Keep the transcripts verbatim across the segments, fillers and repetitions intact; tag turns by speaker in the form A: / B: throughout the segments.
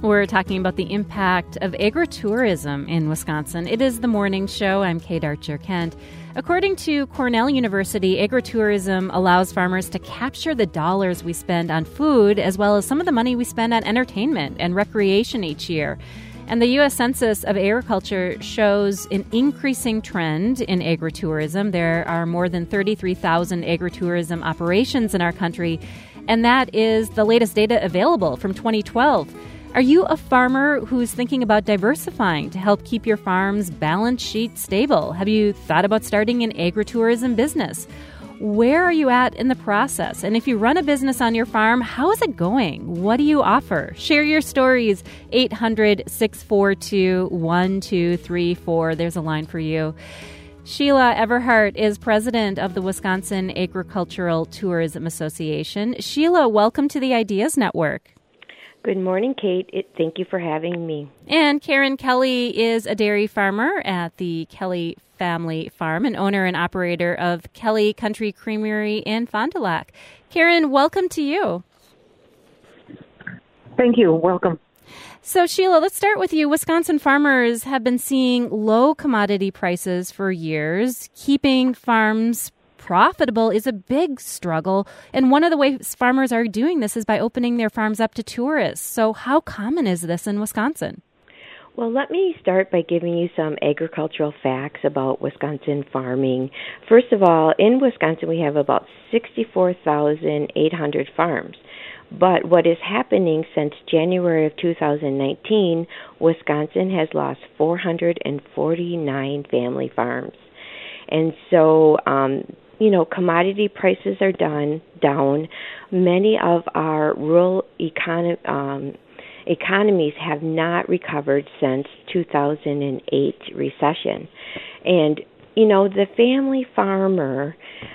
A: We're talking about the impact of agritourism in Wisconsin. It is the morning show. I'm Kate Archer-Kent. According to Cornell University, agritourism allows farmers to capture the dollars we spend on food as well as some of the money we spend on entertainment and recreation each year. And the U S Census of Agriculture shows an increasing trend in agritourism. There are more than thirty-three thousand agritourism operations in our country, and that is the latest data available from twenty twelve. Are you a farmer who's thinking about diversifying to help keep your farm's balance sheet stable? Have you thought about starting an agritourism business? Where are you at in the process? And if you run a business on your farm, how is it going? What do you offer? Share your stories. eight hundred, six four two, one two three four. There's a line for you. Sheila Everhart is president of the Wisconsin Agricultural Tourism Association. Sheila, welcome to the Ideas Network.
B: Good morning, Kate. It, thank you for having me.
A: And Karen Kelly is a dairy farmer at the Kelly Family Farm and owner and operator of Kelly Country Creamery in Fond du Lac. Karen, welcome to you.
C: Thank you. Welcome.
A: So, Sheila, let's start with you. Wisconsin farmers have been seeing low commodity prices for years. Keeping farms profitable is a big struggle. And one of the ways farmers are doing this is by opening their farms up to tourists. So how common is this in Wisconsin?
B: Well, let me start by giving you some agricultural facts about Wisconsin farming. First of all, in Wisconsin, we have about sixty-four thousand eight hundred farms. But what is happening since January of two thousand nineteen, Wisconsin has lost four hundred forty-nine family farms. And so, um, you know, commodity prices are done, down. Many of our rural econo- um, economies have not recovered since two thousand eight recession. And, you know, the family farmer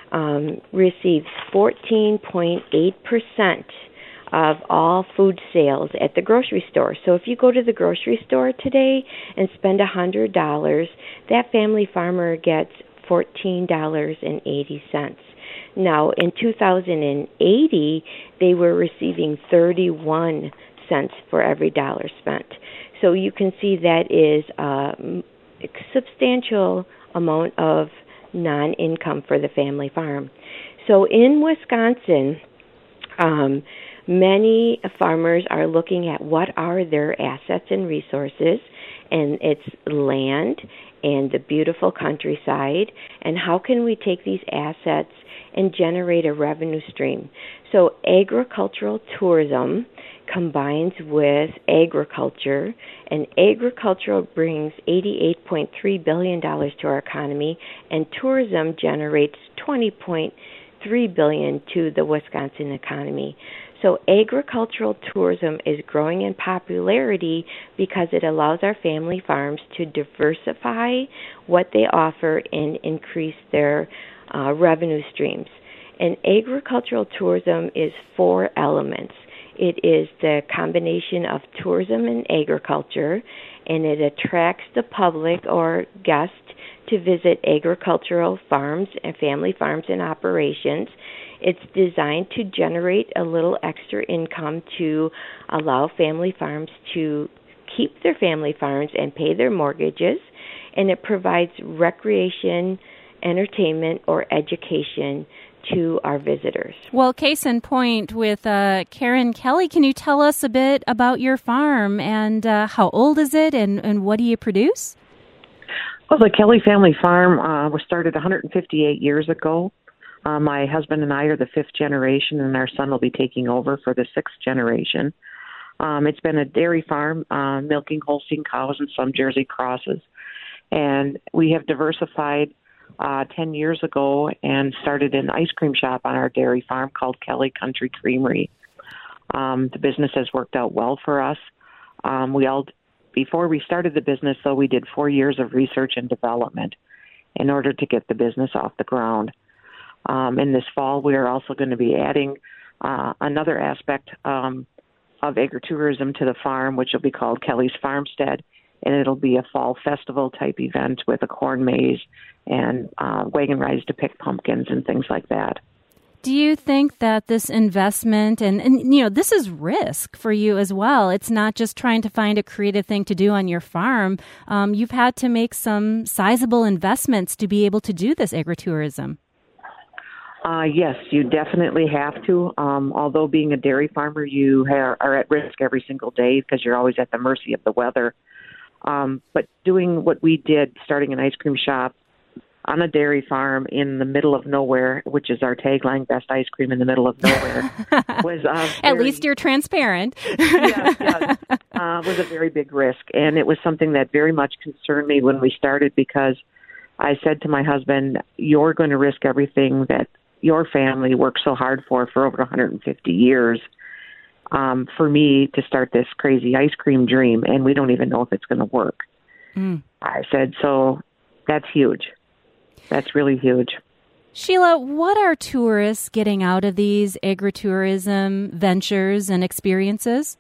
B: um, receives fourteen point eight percent of all food sales at the grocery store. So if you go to the grocery store today and spend one hundred dollars, that family farmer gets fourteen dollars and eighty cents. Now, in two thousand eighty, they were receiving thirty-one cents for every dollar spent. So you can see that is a substantial amount of non-income for the family farm. So in Wisconsin, um, many farmers are looking at what are their assets and resources, and it's land and the beautiful countryside, and how can we take these assets and generate a revenue stream. So agricultural tourism combines with agriculture, and agriculture brings eighty-eight point three billion dollars to our economy, and tourism generates twenty point three billion dollars to the Wisconsin economy. So agricultural tourism is growing in popularity because it allows our family farms to diversify what they offer and increase their uh, revenue streams. And agricultural tourism is four elements. It is the combination of tourism and agriculture, and it attracts the public or guests to visit agricultural farms and family farms and operations. It's designed to generate a little extra income to allow family farms to keep their family farms and pay their mortgages, and it provides recreation, entertainment, or education to our visitors.
A: Well, case in point with uh, Karen Kelly, can you tell us a bit about your farm and uh, how old is it and, and what do you produce?
C: Well, the Kelly Family Farm uh, was started one hundred fifty-eight years ago. Uh, my husband and I are the fifth generation, and our son will be taking over for the sixth generation. Um, it's been a dairy farm, uh, milking Holstein cows and some Jersey crosses. And we have diversified uh, ten years ago and started an ice cream shop on our dairy farm called Kelly Country Creamery. Um, the business has worked out well for us. Um, we all, before we started the business, though, we did four years of research and development in order to get the business off the ground. Um, in this fall, we are also going to be adding uh, another aspect um, of agritourism to the farm, which will be called Kelly's Farmstead, and it'll be a fall festival type event with a corn maze and uh, wagon rides to pick pumpkins and things like that.
A: Do you think that this investment, and, and, you know, this is risk for you as well. It's not just trying to find a creative thing to do on your farm. Um, you've had to make some sizable investments to be able to do this agritourism.
C: Uh, yes, you definitely have to. Um, although being a dairy farmer, you ha- are at risk every single day because you're always at the mercy of the weather. Um, but doing what we did, starting an ice cream shop on a dairy farm in the middle of nowhere, which is our tagline, best ice cream in the middle of nowhere, was uh, very,
A: at least you're transparent.
C: yes, yes, uh, was a very big risk, and it was something that very much concerned me when we started because I said to my husband, "You're going to risk everything that your family worked so hard for for over one hundred fifty years." Um, for me to start this crazy ice cream dream, and we don't even know if it's going to work. Mm. I said, so that's huge. That's really huge.
A: Sheila, what are tourists getting out of these agritourism ventures and experiences?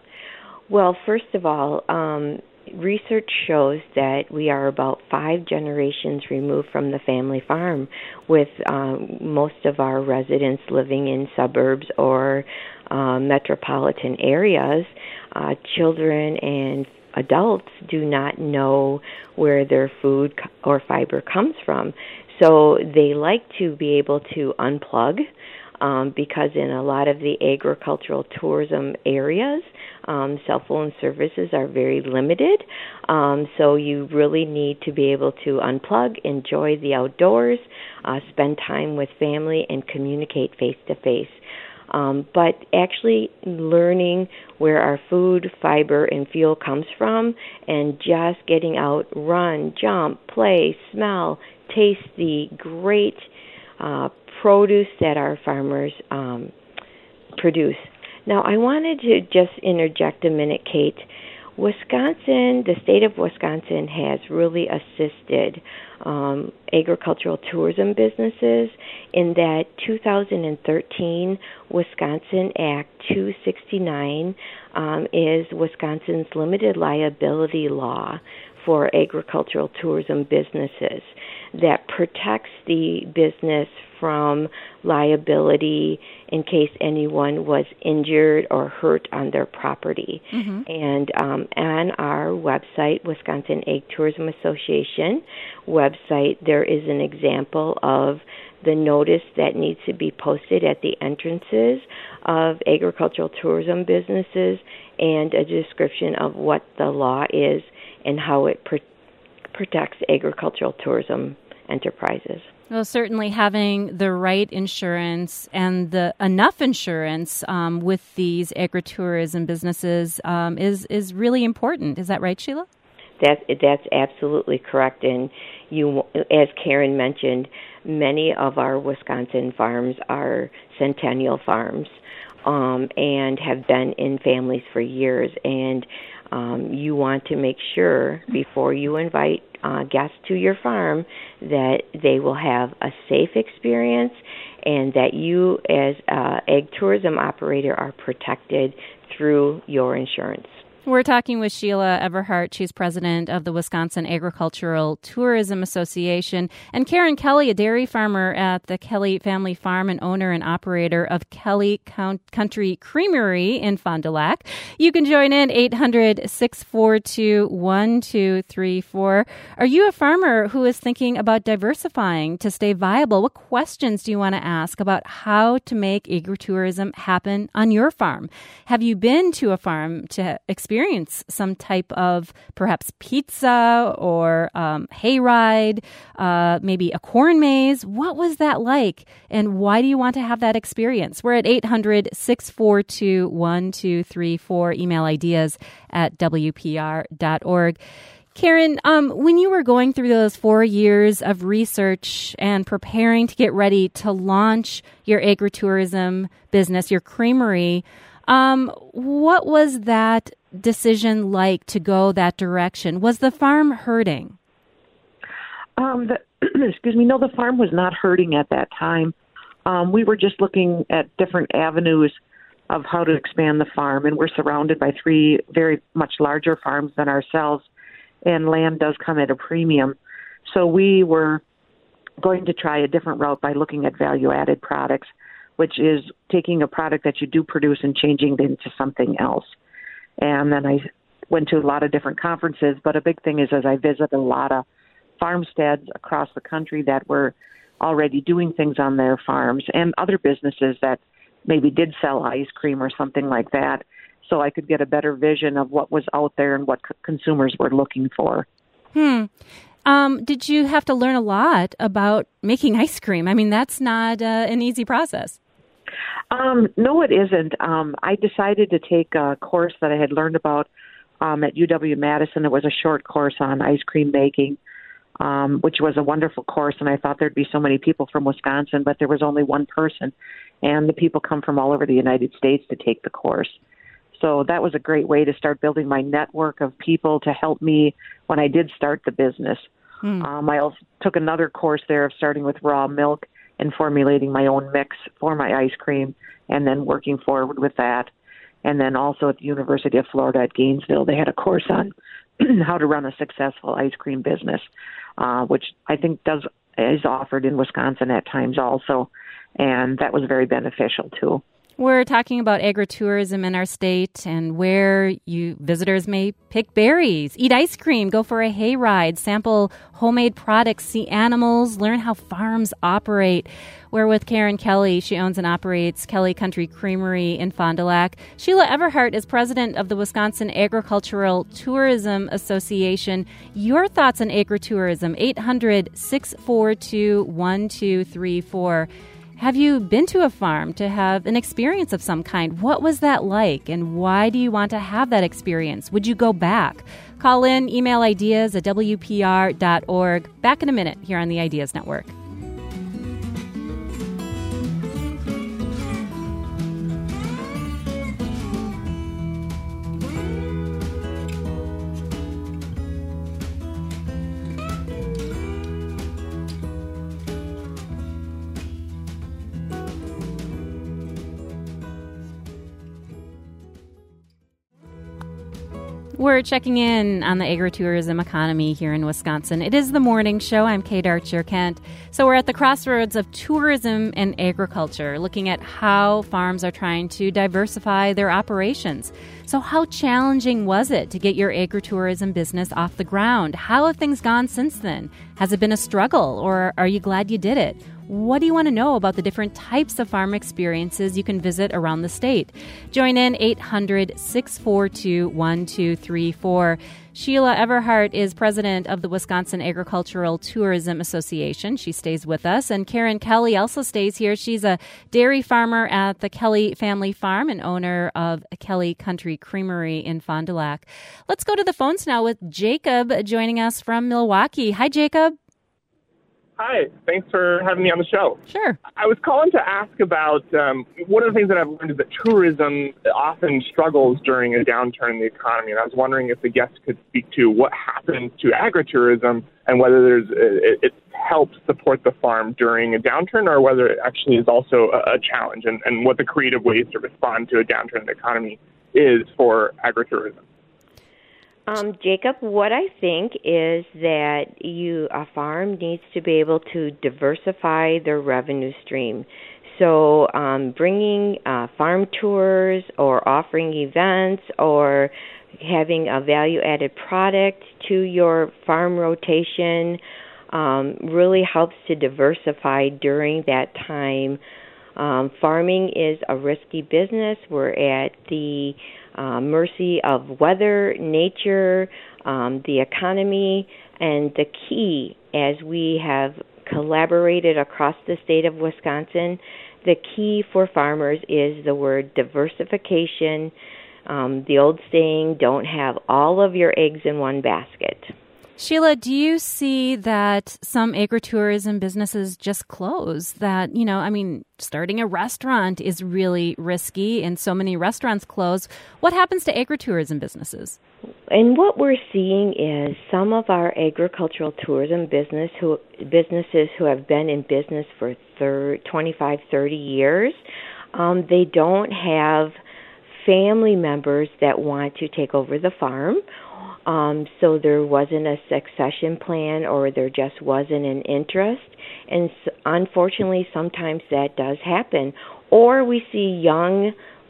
B: Well, first of all, um, research shows that we are about five generations removed from the family farm, with um, most of our residents living in suburbs or uh, metropolitan areas. Uh, children and adults do not know where their food or fiber comes from. So they like to be able to unplug um, because in a lot of the agricultural tourism areas, um, cell phone services are very limited. Um, so you really need to be able to unplug, enjoy the outdoors, uh, spend time with family, and communicate face-to-face. Um, but actually learning where our food, fiber, and fuel comes from, and just getting out, run, jump, play, smell, taste the great uh, produce that our farmers um, produce. Now, I wanted to just interject a minute, Kate. Wisconsin, the state of Wisconsin has really assisted um, agricultural tourism businesses in that two thousand thirteen Wisconsin Act two sixty-nine um, is Wisconsin's limited liability law for agricultural tourism businesses that protects the business from liability in case anyone was injured or hurt on their property. Mm-hmm. And um, on our website, Wisconsin Ag Tourism Association website, there is an example of the notice that needs to be posted at the entrances of agricultural tourism businesses and a description of what the law is and how it pr- protects agricultural tourism enterprises.
A: Well, certainly having the right insurance and the enough insurance um, with these agritourism businesses um, is is really important. Is that right, Sheila?
B: That that's absolutely correct. And you, as Karen mentioned, many of our Wisconsin farms are centennial farms um, and have been in families for years. And um, you want to make sure before you invite uh, guests to your farm that they will have a safe experience and that you as an ag tourism operator are protected through your insurance.
A: We're talking with Sheila Everhart. She's president of the Wisconsin Agricultural Tourism Association, and Karen Kelly, a dairy farmer at the Kelly Family Farm and owner and operator of Kelly Country Creamery in Fond du Lac. You can join in eight hundred, six four two, one two three four. Are you a farmer who is thinking about diversifying to stay viable? What questions do you want to ask about how to make agritourism happen on your farm? Have you been to a farm to experience experience some type of perhaps pizza or um, hayride, uh, maybe a corn maze? What was that like? And why do you want to have that experience? We're at eight hundred, six four two, one two three four. Email ideas at W P R dot org. Karen, um, when you were going through those four years of research and preparing to get ready to launch your agritourism business, your creamery, um, what was that decision like to go that direction? Was the farm hurting?
C: Um, the, excuse me, no, the farm was not hurting at that time. Um, we were just looking at different avenues of how to expand the farm, and we're surrounded by three very much larger farms than ourselves, and land does come at a premium. So we were going to try a different route by looking at value-added products. which is taking a product that you do produce and changing it into something else. And then I went to a lot of different conferences, but a big thing is as I visited a lot of farmsteads across the country that were already doing things on their farms and other businesses that maybe did sell ice cream or something like that, so I could get a better vision of what was out there and what c- consumers were looking for.
A: Hmm. Um, did you have to learn a lot about making ice cream? I mean, that's not uh, an easy process.
C: Um, no, it isn't. Um, I decided to take a course that I had learned about um, at U W-Madison. It was a short course on ice cream making, um, which was a wonderful course, and I thought there'd be so many people from Wisconsin, but there was only one person, and the people come from all over the United States to take the course. So that was a great way to start building my network of people to help me when I did start the business. Hmm. Um, I also took another course there of starting with raw milk and formulating my own mix for my ice cream and then working forward with that. And then also at the University of Florida at Gainesville, they had a course on how to run a successful ice cream business, uh, which I think does is offered in Wisconsin at times also. And that was very beneficial too.
A: We're talking about agritourism in our state and where you visitors may pick berries, eat ice cream, go for a hayride, sample homemade products, see animals, learn how farms operate. We're with Karen Kelly. She owns and operates Kelly Country Creamery in Fond du Lac. Sheila Everhart is president of the Wisconsin Agricultural Tourism Association. Your thoughts on agritourism, eight hundred, six four two, one two three four. Have you been to a farm to have an experience of some kind? What was that like, and why do you want to have that experience? Would you go back? Call in, email ideas at W P R dot org. Back in a minute here on the Ideas Network. We're checking in on the agritourism economy here in Wisconsin. It is the morning show. I'm Kate Archer-Kent. So we're at the crossroads of tourism and agriculture, looking at how farms are trying to diversify their operations. So how challenging was it to get your agritourism business off the ground? How have things gone since then? Has it been a struggle, or are you glad you did it? What do you want to know about the different types of farm experiences you can visit around the state? Join in eight hundred, six four two, one two three four. Sheila Everhart is president of the Wisconsin Agricultural Tourism Association. She stays with us. And Karen Kelly also stays here. She's a dairy farmer at the Kelly Family Farm and owner of Kelly Country Creamery in Fond du Lac. Let's go to the phones now with Jacob joining us from Milwaukee. Hi, Jacob.
D: Hi, thanks for having me on the show.
A: Sure.
D: I was calling to ask about um, one of the things that I've learned is that tourism often struggles during a downturn in the economy, and I was wondering if the guests could speak to what happens to agritourism and whether there's it, it helps support the farm during a downturn or whether it actually is also a, a challenge, and, and what the creative ways to respond to a downturn in the economy is for agritourism.
B: Um, Jacob, what I think is that you a farm needs to be able to diversify their revenue stream. So um, bringing uh, farm tours or offering events or having a value-added product to your farm rotation um, really helps to diversify during that time. Um, farming is a risky business. We're at the uh, mercy of weather, nature, um, the economy, and the key, as we have collaborated across the state of Wisconsin, the key for farmers is the word diversification. Um, the old saying, don't have all of your eggs in one basket.
A: Sheila, do you see that some agritourism businesses just close? That, you know, I mean, starting a restaurant is really risky and so many restaurants close. What happens to agritourism businesses?
B: And what we're seeing is some of our agricultural tourism business who, businesses who have been in business for thirty, twenty-five, thirty years, um, they don't have family members that want to take over the farm. Um, so there wasn't a succession plan or there just wasn't an interest. And so, unfortunately, sometimes that does happen. Or we see young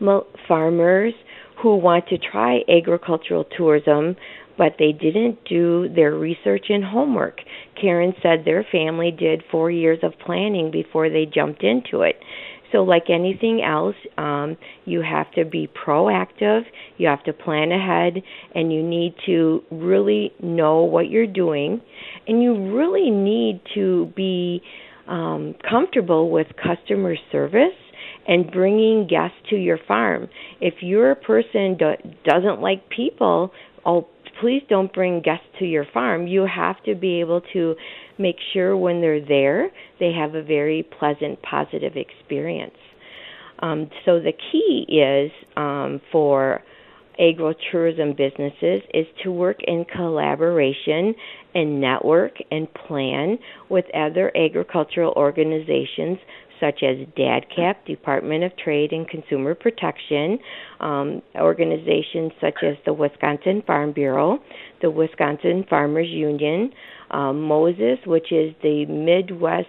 B: farmers who want to try agricultural tourism, but they didn't do their research and homework. Karen said their family did four years of planning before they jumped into it. So like anything else, um, you have to be proactive, you have to plan ahead, and you need to really know what you're doing, and you really need to be um, comfortable with customer service and bringing guests to your farm. If you're a person that doesn't like people, oh, please don't bring guests to your farm. You have to be able to make sure when they're there, they have a very pleasant, positive experience. Um, so the key is um, for agritourism businesses is to work in collaboration and network and plan with other agricultural organizations such as DADCAP, Department of Trade and Consumer Protection, um, organizations such as the Wisconsin Farm Bureau, the Wisconsin Farmers Union, um, Moses, which is the Midwest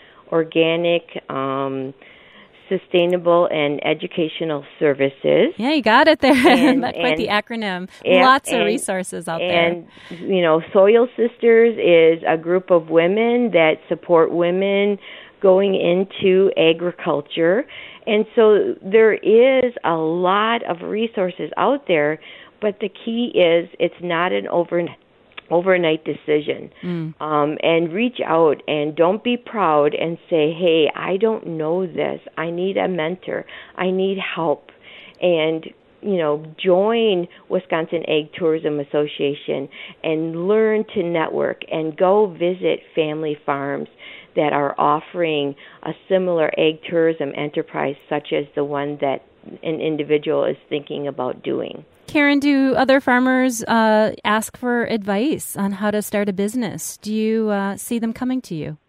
B: Organic um, Sustainable and Educational Services.
A: Yeah, you got it there.
B: And,
A: Not quite
B: and,
A: the acronym.
B: And,
A: Lots
B: and,
A: of resources out
B: and,
A: there.
B: And, you know, Soil Sisters is a group of women that support women going into agriculture. And so there is a lot of resources out there, but the key is it's not an overnight overnight decision. Mm. Um, and reach out and don't be proud and say, hey, I don't know this. I need a mentor. I need help. And, you know, join Wisconsin Ag Tourism Association and learn to network and go visit family farms that are offering a similar ag tourism enterprise such as the one that an individual is thinking about doing.
A: Karen, do other farmers uh, ask for advice on how to start a business? Do you uh, see them coming to you?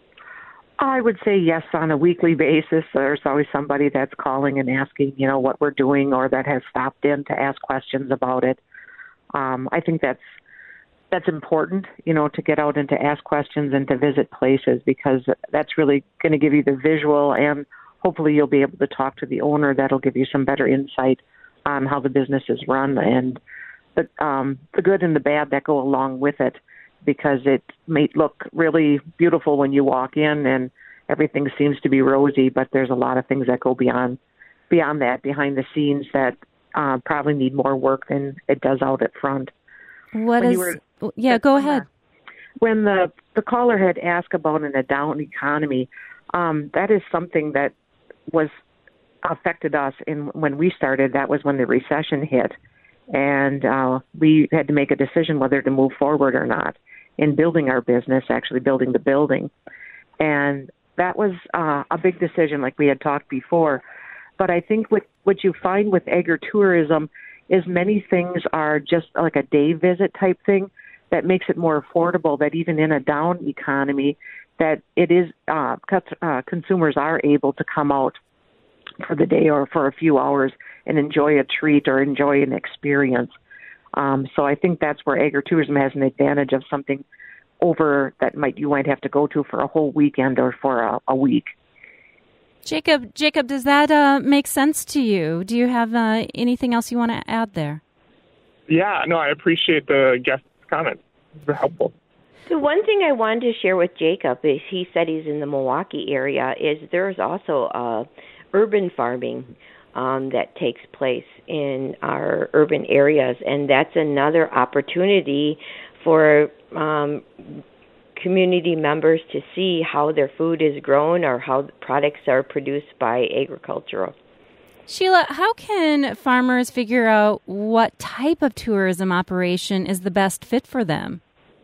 C: I would say yes on a weekly basis. There's always somebody that's calling and asking, you know, what we're doing or that has stopped in to ask questions about it. Um, I think that's that's important, you know, to get out and to ask questions and to visit places because that's really going to give you the visual and hopefully you'll be able to talk to the owner. That'll give you some better insight on how the business is run and the, um, the good and the bad that go along with it because it may look really beautiful when you walk in and everything seems to be rosy, but there's a lot of things that go beyond beyond that, behind the scenes that uh, probably need more work than it does out at front.
A: What
C: when
A: is... Were, yeah, go ahead.
C: When the, the caller had asked about in a down economy, um, that is something that was affected us in when we started. That was when the recession hit, and uh, we had to make a decision whether to move forward or not in building our business, actually building the building. And that was uh, a big decision, like we had talked before. But I think what, what you find with agritourism is many things are just like a day visit type thing that makes it more affordable, that even in a down economy, that it is uh, uh, consumers are able to come out for the day or for a few hours and enjoy a treat or enjoy an experience. Um, so I think that's where agritourism has an advantage of something over that might you might have to go to for a whole weekend or for a, a week.
A: Jacob, Jacob, does that uh, make sense to you? Do you have uh, anything else you want to add there?
D: Yeah, no, I appreciate the guest's comments. It's very helpful.
B: So one thing I wanted to share with Jacob is he said he's in the Milwaukee area is there's also uh, urban farming um, that takes place in our urban areas, and that's another opportunity for um, community members to see how their food is grown or how products are produced by agricultural.
A: Sheila, how can farmers figure out what type of tourism operation is the best fit for them?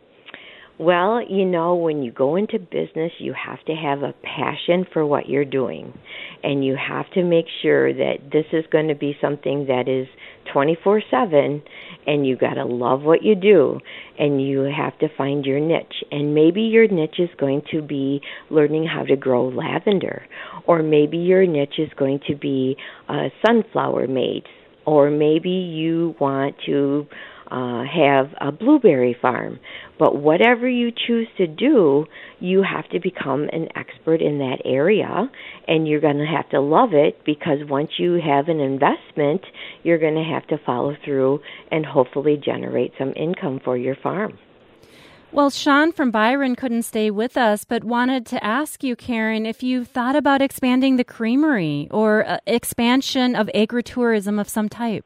B: Well, you know, when you go into business, you have to have a passion for what you're doing. And you have to make sure that this is going to be something that is twenty-four seven, and you got to love what you do, and you have to find your niche. And maybe your niche is going to be learning how to grow lavender, or maybe your niche is going to be uh, sunflower maize, or maybe you want to uh, have a blueberry farm. But whatever you choose to do, you have to become an expert in that area, and you're going to have to love it, because once you have an investment, you're going to have to follow through and hopefully generate some income for your farm.
A: Well, Sean from Byron couldn't stay with us, but wanted to ask you, Karen, if you thought about expanding the creamery or uh, expansion of agritourism of some type.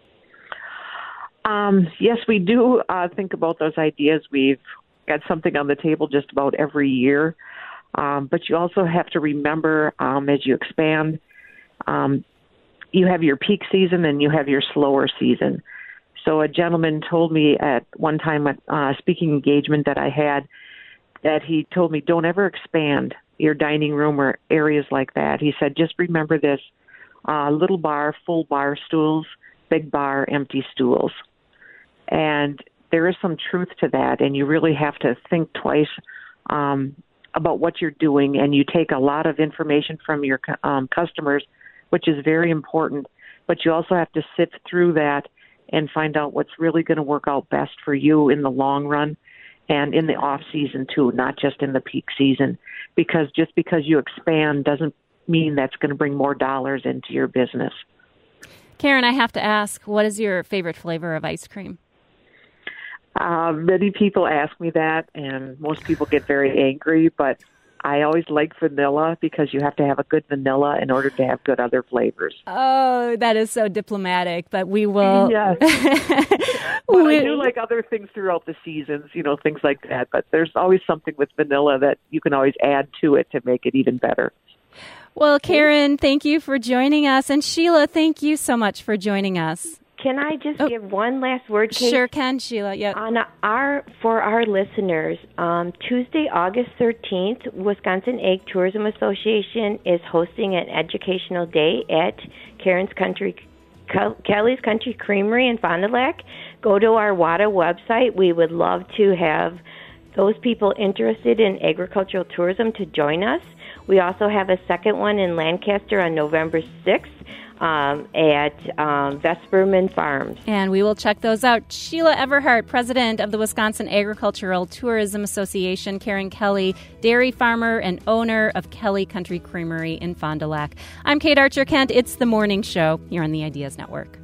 C: Um, yes, we do uh, think about those ideas. We've got something on the table just about every year. Um, but you also have to remember, um, as you expand, um, you have your peak season and you have your slower season. So a gentleman told me at one time at a speaking engagement that I had that he told me, don't ever expand your dining room or areas like that. He said, just remember this, uh, little bar, full bar stools, big bar, empty stools. And there is some truth to that, and you really have to think twice um, about what you're doing, and you take a lot of information from your um, customers, which is very important, but you also have to sift through that and find out what's really going to work out best for you in the long run and in the off season too, not just in the peak season, because just because you expand doesn't mean that's going to bring more dollars into your business.
A: Karen, I have to ask, what is your favorite flavor of ice cream?
C: Uh, many people ask me that, and most people get very angry, but I always like vanilla because you have to have a good vanilla in order to have good other flavors.
A: Oh, that is so diplomatic, but we will...
C: Yes. Well, I do like other things throughout the seasons, you know, things like that, but there's always something with vanilla that you can always add to it to make it even better.
A: Well, Karen, thank you for joining us, and Sheila, thank you so much for joining us.
B: Can I just
A: oh,
B: give one last word, Kate?
A: Sure can, Sheila. Yep.
B: On our for our listeners, um, Tuesday, August thirteenth, Wisconsin Ag Tourism Association is hosting an educational day at Karen's Country, Kelly's Country Creamery in Fond du Lac. Go to our W A D A website. We would love to have those people interested in agricultural tourism to join us. We also have a second one in Lancaster on November sixth. Um, at um, Vesperman Farms.
A: And we will check those out. Sheila Everhart, president of the Wisconsin Agricultural Tourism Association, Karen Kelly, dairy farmer and owner of Kelly Country Creamery in Fond du Lac. I'm Kate Archer-Kent. It's The Morning Show here on the Ideas Network.